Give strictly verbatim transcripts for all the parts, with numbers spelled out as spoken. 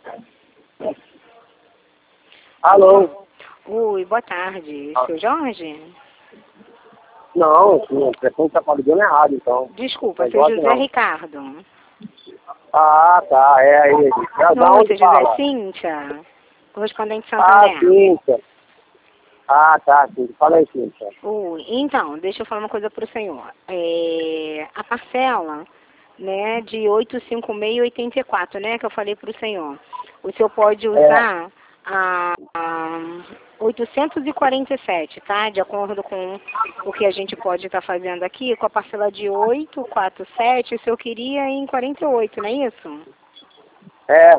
Alô? Oi, boa tarde. Ah. Seu Jorge? Não, o telefone tá ligando errado, então. Desculpa, É seu Jorge, José não. Ricardo. Ah, tá, é aí. Da Não, onde seu José fala? Cíntia, correspondente Ah, Santander. Cíntia. Ah, tá, Cíntia. Fala aí, Cíntia. Oi, então, deixa eu falar uma coisa para o senhor. É, a parcela, né, de oitocentos e cinquenta e seis e oitenta e quatro, né, que eu falei para o senhor. O senhor pode usar a, a oitocentos e quarenta e sete, tá? De acordo com o que a gente pode estar fazendo aqui, com a parcela de oitocentos e quarenta e sete, o senhor queria em quarenta e oito, não é isso? É.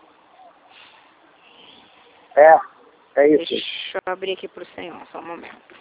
É. É isso. Deixa eu abrir aqui para o senhor, só um momento.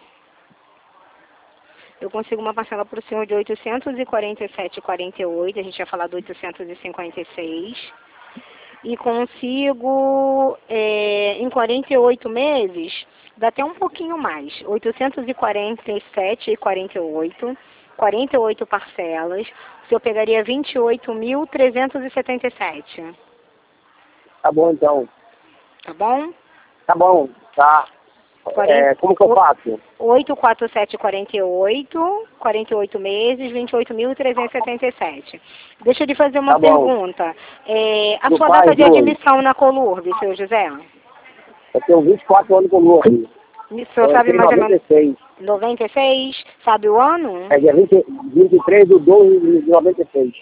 Eu consigo uma parcela para o senhor de oitocentos e quarenta e sete e quarenta e oito, a gente vai falar do oitocentos e cinquenta e seis. E consigo, é, em quarenta e oito meses, dá até um pouquinho mais, oitocentos e quarenta e sete e quarenta e oito, quarenta e oito parcelas, o senhor pegaria vinte e oito mil trezentos e setenta e sete. Tá bom, então. Tá bom? Tá bom, tá. É, como que eu faço? oitocentos e quarenta e sete e quarenta e oito, quarenta e oito meses, vinte e oito mil trezentos e setenta e sete. Deixa eu lhe fazer uma Tá bom. pergunta. É, a Do sua pai, data de dois. admissão na Colurb, seu José? Eu tenho vinte e quatro anos com o Lourdes. O senhor Eu sabe entrei em mais ou noventa menos? e seis. noventa e seis? Sabe o ano? É dia vinte, vinte e três de doze de noventa e seis.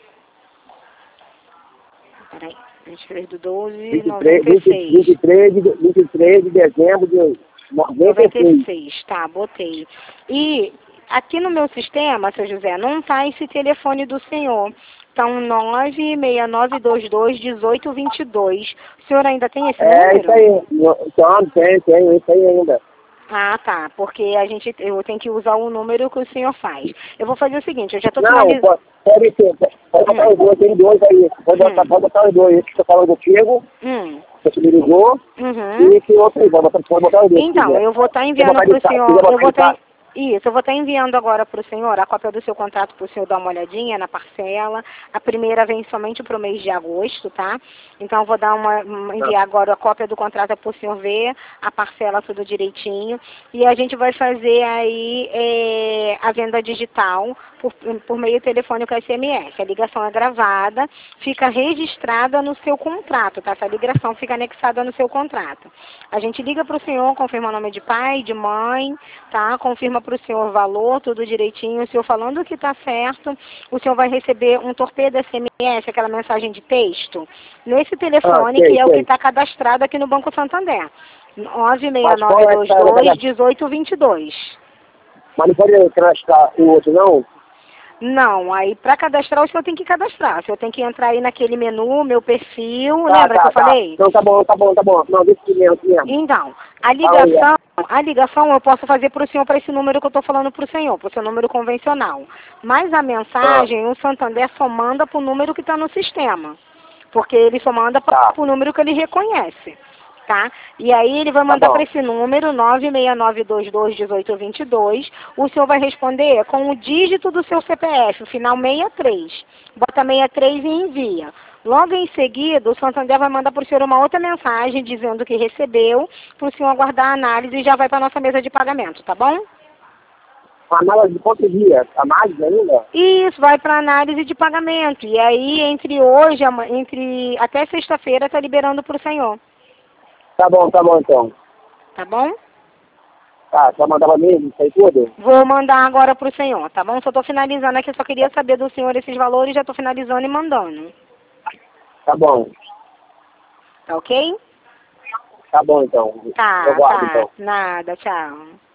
Peraí, vinte e três de doze de vinte e três, noventa e vinte, seis. vinte e três de, vinte e três de dezembro de noventa e noventa e seis. seis, tá, botei. E aqui no meu sistema, seu José, não tá esse telefone do senhor. Então, nove seis nove dois dois, um oito dois dois. O senhor ainda tem esse É, número? isso aí. Então, tem, tem, isso aí ainda. Ah, tá, porque a gente, eu tenho que usar o número que o senhor faz. Eu vou fazer o seguinte, eu já estou Não, finalizando. pode, pode ser. Pode botar Hum. os dois, tem dois aí. Pode botar, Hum. pode botar os dois. Esse que eu falo contigo, Hum. você me ligou, Uhum. e esse outro aí. Pode botar, pode botar os dois, se Então, quiser. eu vou estar Se quiser enviando botar para de o tarde, se senhor, quiser eu botar vou de estar, tarde. isso, eu vou estar enviando agora para o senhor a cópia do seu contrato para o senhor dar uma olhadinha na parcela. A primeira vem somente para o mês de agosto, tá? Então, eu vou dar uma, uma- enviar agora a cópia do contrato para o senhor ver a parcela tudo direitinho. E a gente vai fazer aí é, a venda digital por, por meio telefônico S M S. A ligação é gravada, fica registrada no seu contrato, tá? Essa ligação fica anexada no seu contrato. A gente liga para o senhor, confirma o nome de pai, de mãe, tá? Confirma para o senhor o valor, tudo direitinho. O senhor falando que está certo, o senhor vai receber um torpedo S M S, aquela mensagem de texto, nesse Ah, telefone sei, que é o que sei. está cadastrado aqui no Banco Santander. nove seis Mas nove qual é dois essa dois, da... um oito dois dois. Mas não pode cadastrar o outro, não? Não, aí para cadastrar o senhor tem que cadastrar. O senhor tem que entrar aí naquele menu, meu perfil, Tá, lembra que tá, eu tá. falei? Então tá bom, tá bom, tá bom. Não, deixa aqui mesmo, aqui mesmo. Então, a Fala aí, ligação, a ligação eu posso fazer para o senhor, para esse número que eu estou falando para o senhor, para o seu número convencional. Mas a Ah, mensagem, o Santander só manda para o número que está no sistema. Porque ele só manda para tá, o número que ele reconhece. Tá? E aí ele vai tá mandar para bom. esse número, nove seis nove dois dois, um oito dois dois. O senhor vai responder com o dígito do seu C P F, o final sessenta e três. Bota sessenta e três e envia. Logo em seguida, o Santander vai mandar para o senhor uma outra mensagem dizendo que recebeu, para o senhor aguardar a análise e já vai para a nossa mesa de pagamento, tá bom? Análise de quantos dias? A mais ainda? Isso, vai para análise de pagamento. E aí, entre hoje, ama- entre até sexta-feira, está liberando para o senhor. Tá bom, tá bom então. Tá bom? Tá, só mandava mesmo, isso aí tudo? Vou mandar agora para o senhor, tá bom? Só estou finalizando aqui, só queria saber do senhor esses valores, já estou finalizando e mandando. Tá bom. Tá ok? Tá bom então. Tá, Eu guardo tá. então. Nada, tchau.